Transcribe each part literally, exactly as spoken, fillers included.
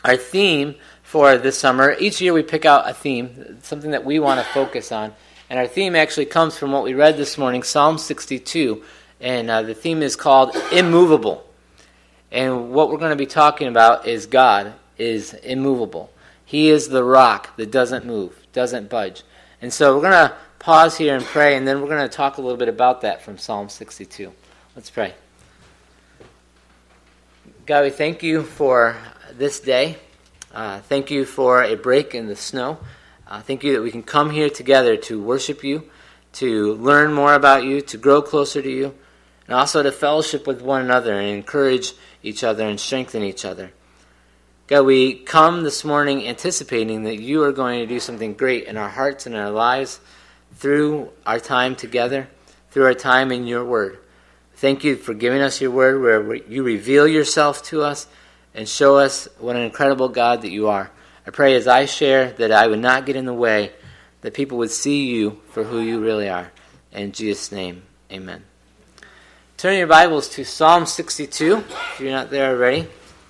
Our theme for this summer, each year we pick out a theme, something that we want to focus on. And our theme actually comes from what we read this morning, Psalm sixty-two. And uh, the theme is called Immovable. And what we're going to be talking about is God is immovable. He is the rock that doesn't move, doesn't budge. And so we're going to pause here and pray, and then we're going to talk a little bit about that from Psalm sixty-two. Let's pray. God, we thank you for this day. Uh, thank you for a break in the snow. Uh, thank you that we can come here together to worship you, to learn more about you, to grow closer to you, and also to fellowship with one another and encourage each other and strengthen each other. God, we come this morning anticipating that you are going to do something great in our hearts and our lives through our time together, through our time in your word. Thank you for giving us your word where you reveal yourself to us and show us what an incredible God that you are. I pray as I share that I would not get in the way, that people would see you for who you really are. In Jesus' name, amen. Turn your Bibles to Psalm sixty-two, if you're not there already.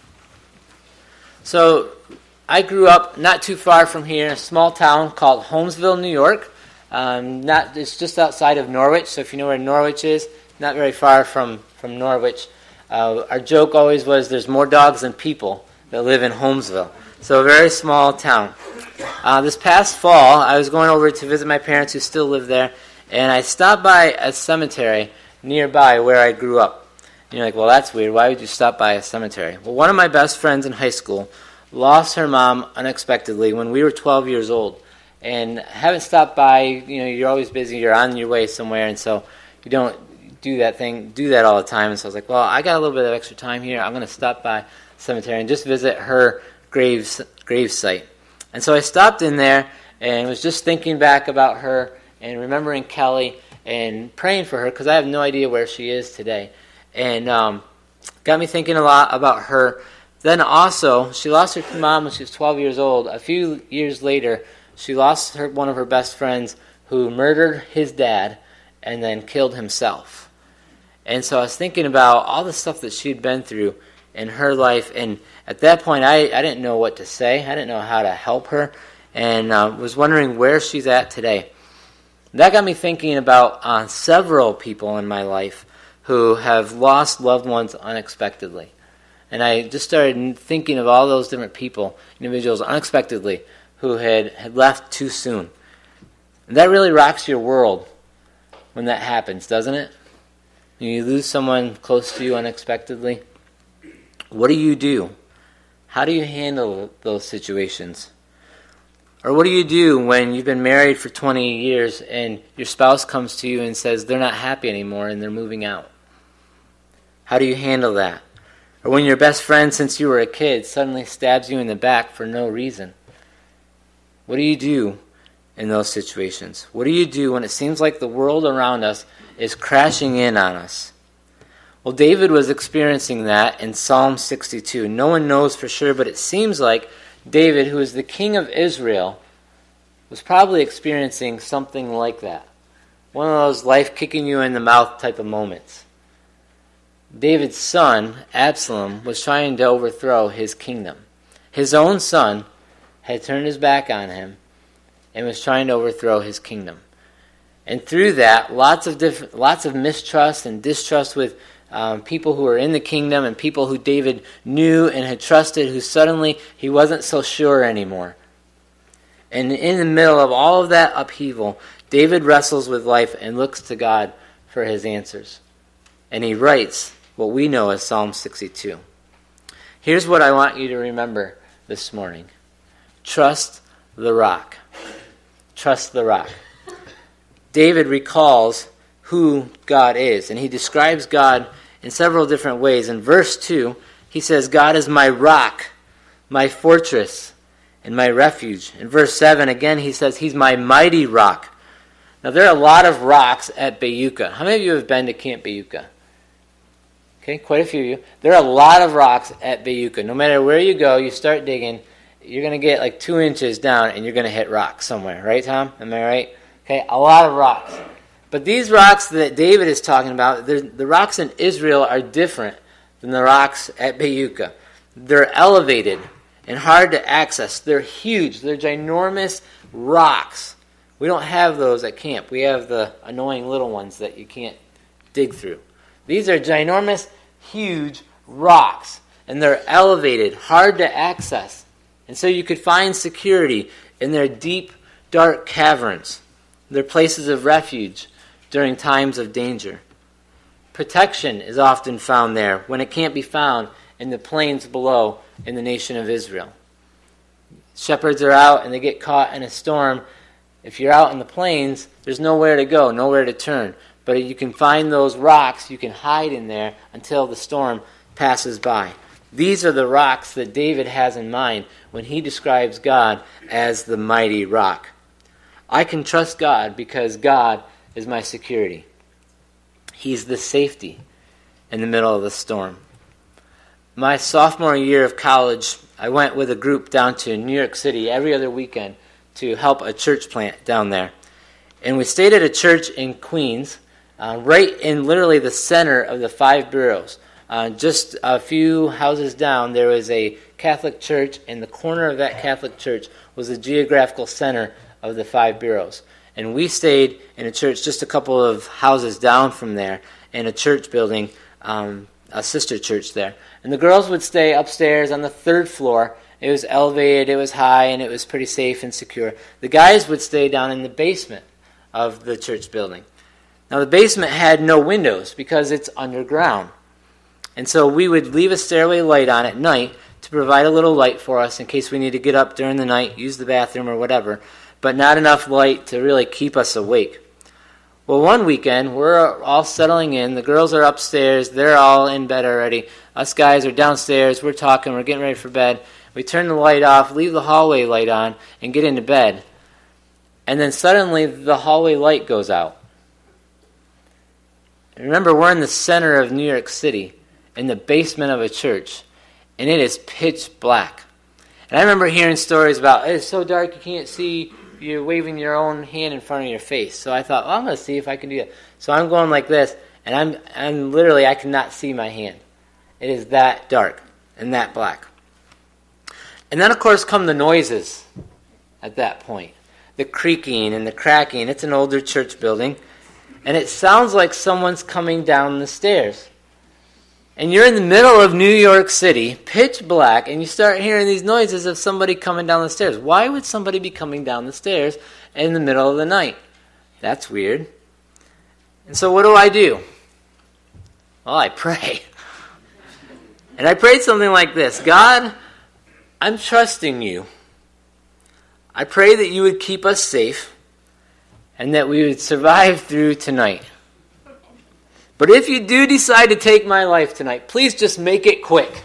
So, I grew up not too far from here in a small town called Holmesville, New York. Um, not It's just outside of Norwich, so if you know where Norwich is, not very far from, from Norwich. Uh, our joke always was there's more dogs than people that live in Holmesville. So a very small town. Uh, this past fall, I was going over to visit my parents who still live there, and I stopped by a cemetery nearby where I grew up. And you're like, well, that's weird. Why would you stop by a cemetery? Well, one of my best friends in high school lost her mom unexpectedly when we were twelve years old. And haven't stopped by, you know, you're always busy, you're on your way somewhere, and so you don't do that thing, do that all the time. And so I was like, well, I got a little bit of extra time here. I'm going to stop by the cemetery and just visit her graves, grave site. And so I stopped in there and was just thinking back about her and remembering Kelly and praying for her because I have no idea where she is today. And um, got me thinking a lot about her. Then also, she lost her mom when she was twelve years old. A few years later, she lost her one of her best friends who murdered his dad and then killed himself. And so I was thinking about all the stuff that she'd been through in her life. And at that point, I, I didn't know what to say. I didn't know how to help her. And uh, was wondering where she's at today. That got me thinking about uh, several people in my life who have lost loved ones unexpectedly. And I just started thinking of all those different people, individuals unexpectedly, who had, had left too soon. And that really rocks your world when that happens, doesn't it? When you lose someone close to you unexpectedly, what do you do? How do you handle those situations? Or what do you do when you've been married for twenty years and your spouse comes to you and says they're not happy anymore and they're moving out? How do you handle that? Or when your best friend since you were a kid suddenly stabs you in the back for no reason? What do you do in those situations? What do you do when it seems like the world around us is crashing in on us? Well, David was experiencing that in Psalm sixty-two. No one knows for sure, but it seems like David, who is the king of Israel, was probably experiencing something like that. One of those life-kicking-you-in-the-mouth type of moments. David's son, Absalom, was trying to overthrow his kingdom. His own son had turned his back on him and was trying to overthrow his kingdom. And through that, lots of different, lots of mistrust and distrust with um, people who were in the kingdom and people who David knew and had trusted, who suddenly he wasn't so sure anymore. And in the middle of all of that upheaval, David wrestles with life and looks to God for his answers. And he writes what we know as Psalm sixty-two. Here's what I want you to remember this morning. Trust the rock. Trust the rock. David recalls who God is, and he describes God in several different ways. In verse two, he says, God is my rock, my fortress, and my refuge. In verse seven, again, he says, he's my mighty rock. Now, there are a lot of rocks at Bayuka. How many of you have been to Camp Bayuka? Okay, quite a few of you. There are a lot of rocks at Bayuka. No matter where you go, you start digging, you're going to get like two inches down, and you're going to hit rocks somewhere. Right, Tom? Am I right? Okay, a lot of rocks. But these rocks that David is talking about, the rocks in Israel are different than the rocks at Bayuka. They're elevated, and hard to access. They're huge. They're ginormous rocks. We don't have those at camp. We have the annoying little ones that you can't dig through. These are ginormous, huge rocks, and they're elevated, hard to access. And so you could find security in their deep, dark caverns. They're places of refuge during times of danger. Protection is often found there when it can't be found in the plains below in the nation of Israel. Shepherds are out and they get caught in a storm. If you're out in the plains, there's nowhere to go, nowhere to turn. But you can find those rocks, you can hide in there until the storm passes by. These are the rocks that David has in mind when he describes God as the mighty rock. I can trust God because God is my security. He's the safety in the middle of the storm. My sophomore year of college, I went with a group down to New York City every other weekend to help a church plant down there. And we stayed at a church in Queens, uh, right in literally the center of the five boroughs. Uh, just a few houses down, there was a Catholic church, and the corner of that Catholic church was the geographical center of the five boroughs. And we stayed in a church just a couple of houses down from there, in a church building, um, a sister church there. And the girls would stay upstairs on the third floor. It was elevated, it was high, and it was pretty safe and secure. The guys would stay down in the basement of the church building. Now the basement had no windows because it's underground. And so we would leave a stairway light on at night to provide a little light for us in case we need to get up during the night, use the bathroom or whatever, but not enough light to really keep us awake. Well, one weekend, we're all settling in. The girls are upstairs. They're all in bed already. Us guys are downstairs. We're talking. We're getting ready for bed. We turn the light off, leave the hallway light on, and get into bed. And then suddenly the hallway light goes out. And remember, we're in the center of New York City, in the basement of a church, and it is pitch black. And I remember hearing stories about, it's so dark you can't see, you're waving your own hand in front of your face. So I thought, well, I'm going to see if I can do that. So I'm going like this, and I'm, I'm literally, I cannot see my hand. It is that dark and that black. And then, of course, come the noises at that point. The creaking and the cracking. It's an older church building, and it sounds like someone's coming down the stairs. And you're in the middle of New York City, pitch black, and you start hearing these noises of somebody coming down the stairs. Why would somebody be coming down the stairs in the middle of the night? That's weird. And so what do I do? Well, I pray. And I prayed something like this. God, I'm trusting you. I pray that you would keep us safe and that we would survive through tonight. But if you do decide to take my life tonight, please just make it quick.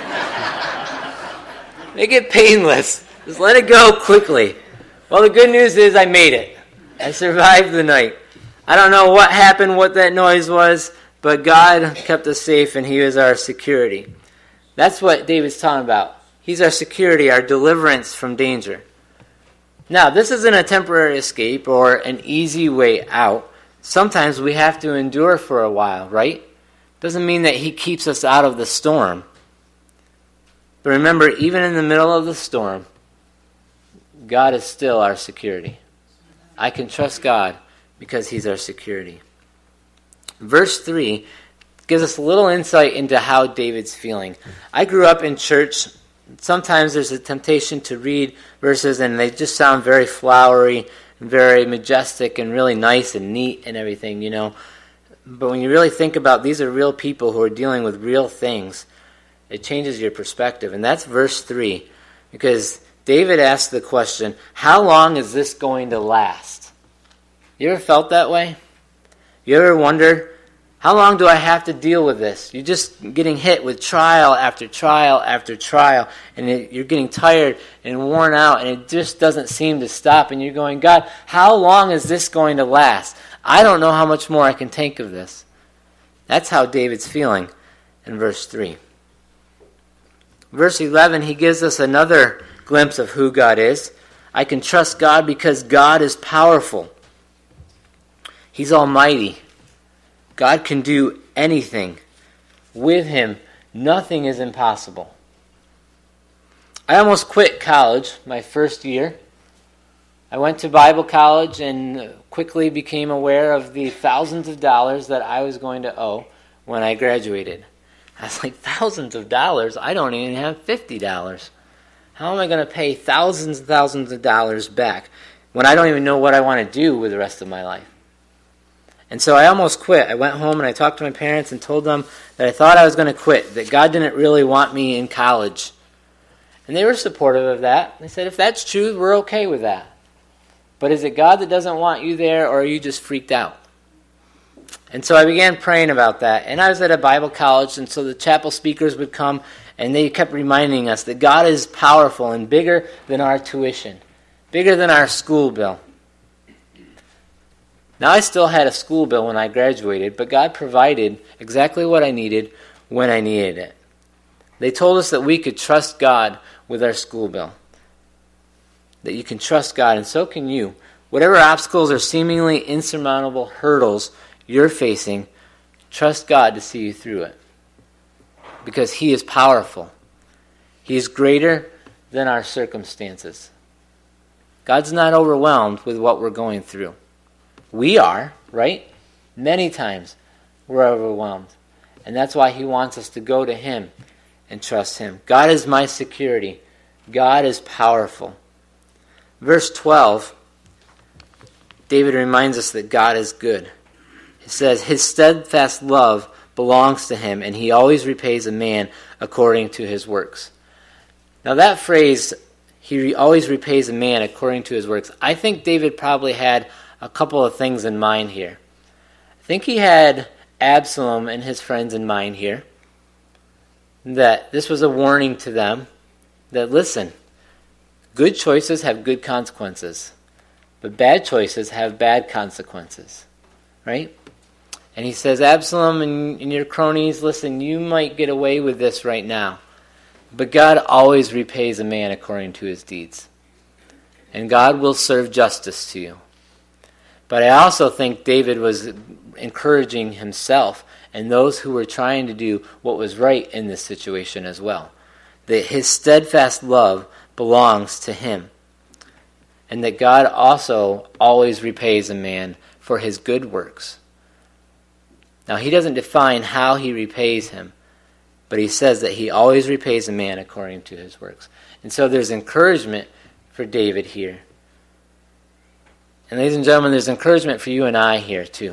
Make it painless. Just let it go quickly. Well, the good news is I made it. I survived the night. I don't know what happened, what that noise was, but God kept us safe and He was our security. That's what David's talking about. He's our security, our deliverance from danger. Now, this isn't a temporary escape or an easy way out. Sometimes we have to endure for a while, right? Doesn't mean that He keeps us out of the storm. But remember, even in the middle of the storm, God is still our security. I can trust God because He's our security. Verse three gives us a little insight into how David's feeling. I grew up in church. Sometimes there's a temptation to read verses and they just sound very flowery, very majestic and really nice and neat and everything, you know. But when you really think about these are real people who are dealing with real things, it changes your perspective. And that's verse three. Because David asked the question, how long is this going to last? You ever felt that way? You ever wondered, how long do I have to deal with this? You're just getting hit with trial after trial after trial, and it, you're getting tired and worn out, and it just doesn't seem to stop, and you're going, God, how long is this going to last? I don't know how much more I can take of this. That's how David's feeling in verse three. Verse eleven, he gives us another glimpse of who God is. I can trust God because God is powerful. He's almighty. God can do anything. With Him, nothing is impossible. I almost quit college my first year. I went to Bible college and quickly became aware of the thousands of dollars that I was going to owe when I graduated. I was like, thousands of dollars? I don't even have fifty dollars. How am I going to pay thousands and thousands of dollars back when I don't even know what I want to do with the rest of my life? And so I almost quit. I went home and I talked to my parents and told them that I thought I was going to quit, that God didn't really want me in college. And they were supportive of that. They said, if that's true, we're okay with that. But is it God that doesn't want you there, or are you just freaked out? And so I began praying about that. And I was at a Bible college, and so the chapel speakers would come, and they kept reminding us that God is powerful and bigger than our tuition, bigger than our school bill. Now, I still had a school bill when I graduated, but God provided exactly what I needed when I needed it. They told us that we could trust God with our school bill, that you can trust God, and so can you. Whatever obstacles or seemingly insurmountable hurdles you're facing, trust God to see you through it, because He is powerful. He is greater than our circumstances. God's not overwhelmed with what we're going through. We are, right? Many times we're overwhelmed. And that's why He wants us to go to Him and trust Him. God is my security. God is powerful. Verse twelve, David reminds us that God is good. It says, His steadfast love belongs to Him, and He always repays a man according to his works. Now that phrase, He always repays a man according to his works, I think David probably had a couple of things in mind here. I think he had Absalom and his friends in mind here. That this was a warning to them that, listen, good choices have good consequences, but bad choices have bad consequences. Right? And he says, Absalom and, and your cronies, listen, you might get away with this right now, but God always repays a man according to his deeds. And God will serve justice to you. But I also think David was encouraging himself and those who were trying to do what was right in this situation as well. That his steadfast love belongs to him. And that God also always repays a man for his good works. Now, he doesn't define how he repays him, but he says that he always repays a man according to his works. And so there's encouragement for David here. And ladies and gentlemen, there's encouragement for you and I here too.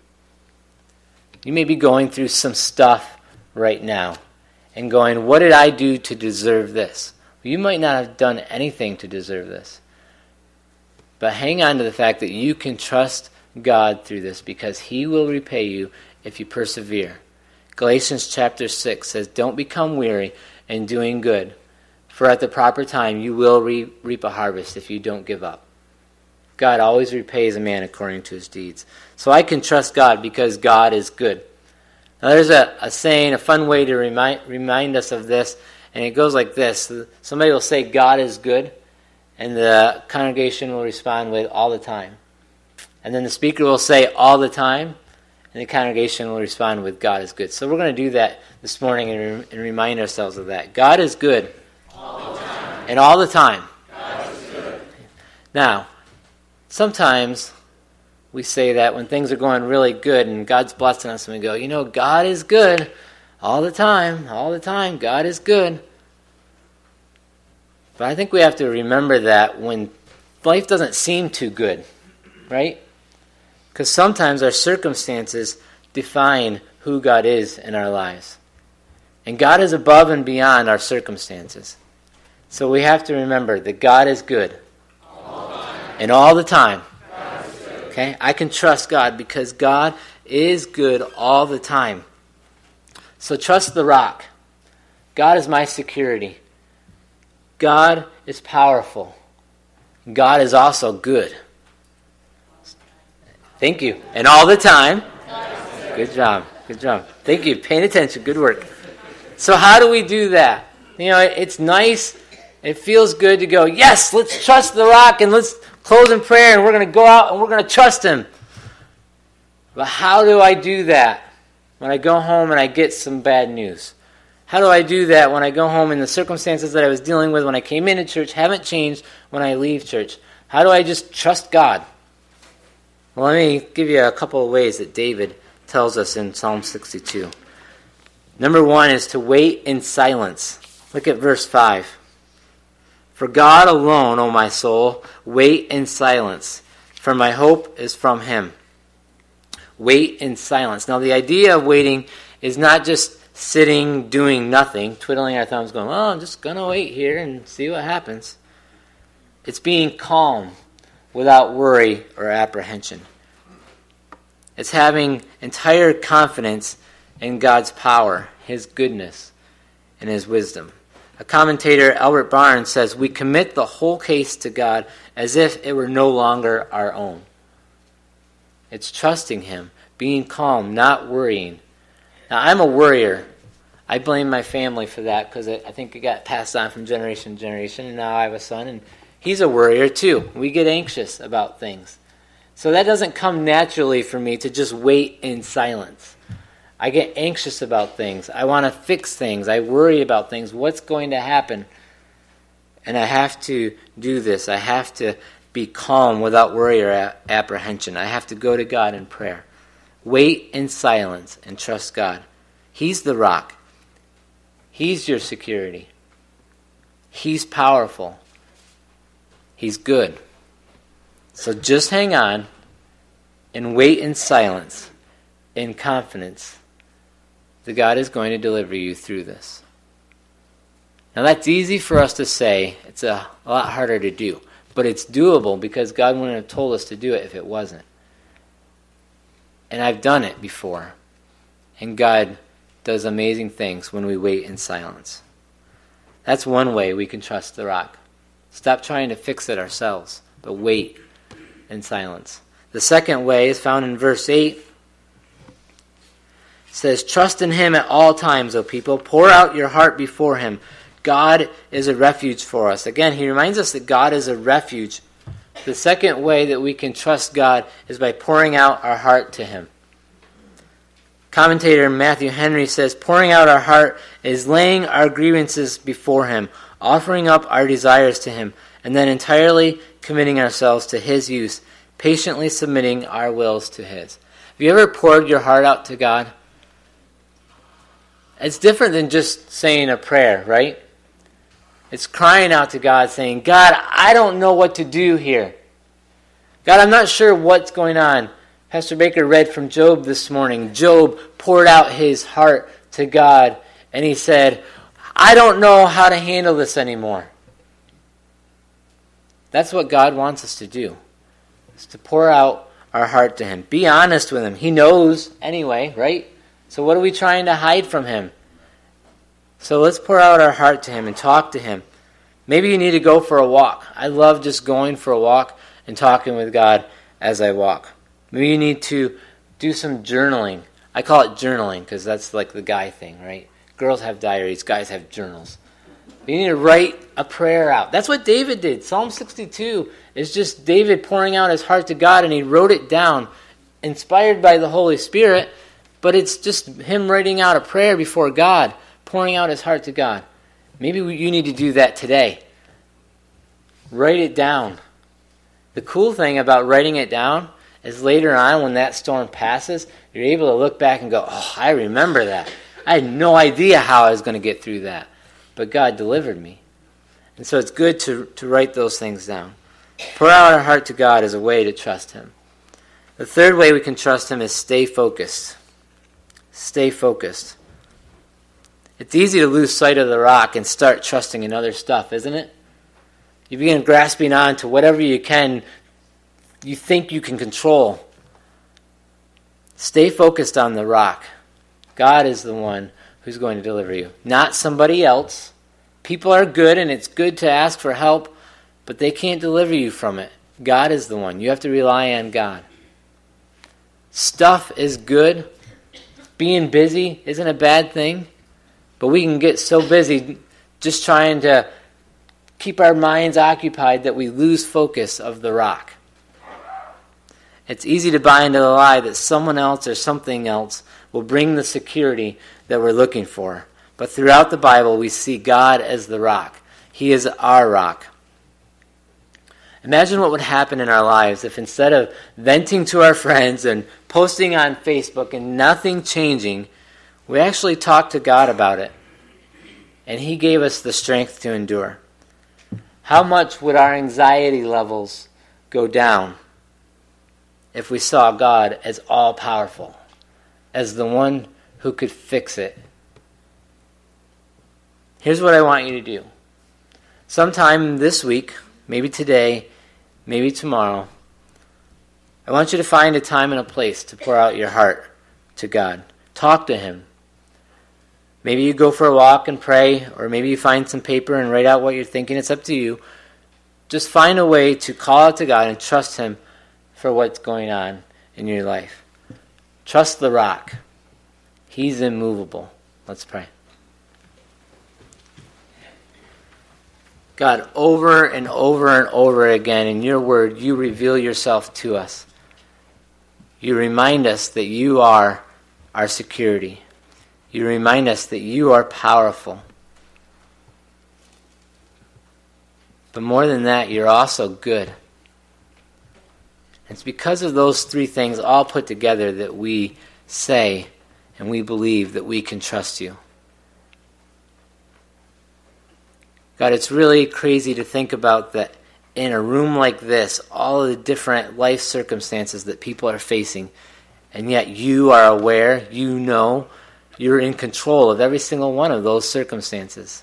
You may be going through some stuff right now and going, what did I do to deserve this? Well, you might not have done anything to deserve this. But hang on to the fact that you can trust God through this, because He will repay you if you persevere. Galatians chapter six says, don't become weary in doing good, for at the proper time you will re- reap a harvest if you don't give up. God always repays a man according to his deeds. So I can trust God because God is good. Now there's a, a saying, a fun way to remind, remind us of this, and it goes like this. Somebody will say, God is good, and the congregation will respond with, all the time. And then the speaker will say, all the time, and the congregation will respond with, God is good. So we're going to do that this morning and, re- and remind ourselves of that. God is good. All the time. And all the time. God is good. Now, sometimes we say that when things are going really good and God's blessing us, and we go, you know, God is good all the time, all the time. God is good. But I think we have to remember that when life doesn't seem too good, right? Because sometimes our circumstances define who God is in our lives. And God is above and beyond our circumstances. So we have to remember that God is good. All and all the time. God is good. Okay? I can trust God because God is good all the time. So trust the rock. God is my security. God is powerful. God is also good. Thank you. And all the time. Good job. Good job. Thank you. Paying attention. Good work. So how do we do that? You know, it's nice. It feels good to go, yes, let's trust the rock and let's close in prayer and we're going to go out and we're going to trust Him. But how do I do that when I go home and I get some bad news? How do I do that when I go home and the circumstances that I was dealing with when I came into church haven't changed when I leave church? How do I just trust God? Well, let me give you a couple of ways that David tells us in Psalm sixty-two. Number one is to wait in silence. Look at verse five. For God alone, O my soul, wait in silence, for my hope is from him. Wait in silence. Now, the idea of waiting is not just sitting, doing nothing, twiddling our thumbs, going, oh, I'm just going to wait here and see what happens. It's being calm without worry or apprehension. It's having entire confidence in God's power, his goodness, and his wisdom. A commentator, Albert Barnes, says, we commit the whole case to God as if it were no longer our own. It's trusting him, being calm, not worrying. Now, I'm a worrier. I blame my family for that because I think it got passed on from generation to generation, and now I have a son, and he's a worrier too. We get anxious about things. So that doesn't come naturally for me to just wait in silence. I get anxious about things. I want to fix things. I worry about things. What's going to happen? And I have to do this. I have to be calm without worry or a- apprehension. I have to go to God in prayer. Wait in silence and trust God. He's the rock. He's your security. He's powerful. He's good. So just hang on and wait in silence, in confidence, that God is going to deliver you through this. Now that's easy for us to say. It's a, a lot harder to do. But it's doable because God wouldn't have told us to do it if it wasn't. And I've done it before. And God does amazing things when we wait in silence. That's one way we can trust the rock. Stop trying to fix it ourselves, but wait in silence. The second way is found in verse eight. It says, trust in him at all times, O people. Pour out your heart before him. God is a refuge for us. Again, he reminds us that God is a refuge. The second way that we can trust God is by pouring out our heart to him. Commentator Matthew Henry says, pouring out our heart is laying our grievances before him, offering up our desires to him, and then entirely committing ourselves to his use, patiently submitting our wills to his. Have you ever poured your heart out to God? It's different than just saying a prayer, right? It's crying out to God, saying, God, I don't know what to do here. God, I'm not sure what's going on. Pastor Baker read from Job this morning. Job poured out his heart to God, and he said, I don't know how to handle this anymore. That's what God wants us to do, is to pour out our heart to him. Be honest with him. He knows anyway, right? So what are we trying to hide from him? So let's pour out our heart to him and talk to him. Maybe you need to go for a walk. I love just going for a walk and talking with God as I walk. Maybe you need to do some journaling. I call it journaling because that's like the guy thing, right? Girls have diaries, guys have journals. You need to write a prayer out. That's what David did. Psalm sixty-two is just David pouring out his heart to God, and he wrote it down, inspired by the Holy Spirit, but it's just him writing out a prayer before God, pouring out his heart to God. Maybe you need to do that today. Write it down. The cool thing about writing it down is later on when that storm passes, you're able to look back and go, oh, I remember that. I had no idea how I was going to get through that. But God delivered me. And so it's good to, to write those things down. Pour out our heart to God as a way to trust him. The third way we can trust him is stay focused. Stay focused. It's easy to lose sight of the rock and start trusting in other stuff, isn't it? You begin grasping on to whatever you can, you think you can control. Stay focused on the rock. God is the one who's going to deliver you, not somebody else. People are good, and it's good to ask for help, but they can't deliver you from it. God is the one. You have to rely on God. Stuff is good. Being busy isn't a bad thing, but we can get so busy just trying to keep our minds occupied that we lose focus of the rock. It's easy to buy into the lie that someone else or something else will bring the security that we're looking for. But throughout the Bible, we see God as the rock. He is our rock. Imagine what would happen in our lives if instead of venting to our friends and posting on Facebook and nothing changing, we actually talked to God about it. And He gave us the strength to endure. How much would our anxiety levels go down if we saw God as all-powerful, as the one who could fix it? Here's what I want you to do. Sometime this week, maybe today, maybe tomorrow, I want you to find a time and a place to pour out your heart to God. Talk to Him. Maybe you go for a walk and pray, or maybe you find some paper and write out what you're thinking. It's up to you. Just find a way to call out to God and trust Him for what's going on in your life. Trust the rock. He's immovable. Let's pray. God, over and over and over again in your word, you reveal yourself to us. You remind us that you are our security. You remind us that you are powerful. But more than that, you're also good. It's because of those three things all put together that we say and we believe that we can trust you. God, it's really crazy to think about that in a room like this, all of the different life circumstances that people are facing, and yet you are aware, you know, you're in control of every single one of those circumstances.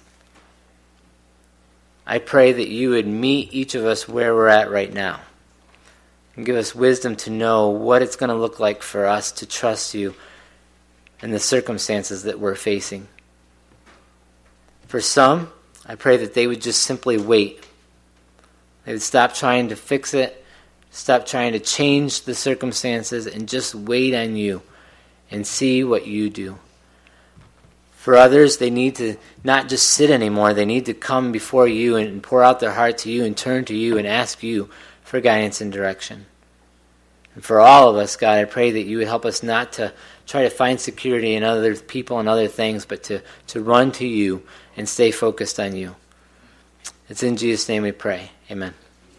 I pray that you would meet each of us where we're at right now and give us wisdom to know what it's going to look like for us to trust you in the circumstances that we're facing. For some, I pray that they would just simply wait. They would stop trying to fix it, stop trying to change the circumstances, and just wait on you and see what you do. For others, they need to not just sit anymore. They need to come before you and pour out their heart to you and turn to you and ask you for guidance and direction. And for all of us, God, I pray that you would help us not to try to find security in other people and other things, but to, to run to you and stay focused on you. It's in Jesus' name we pray. Amen.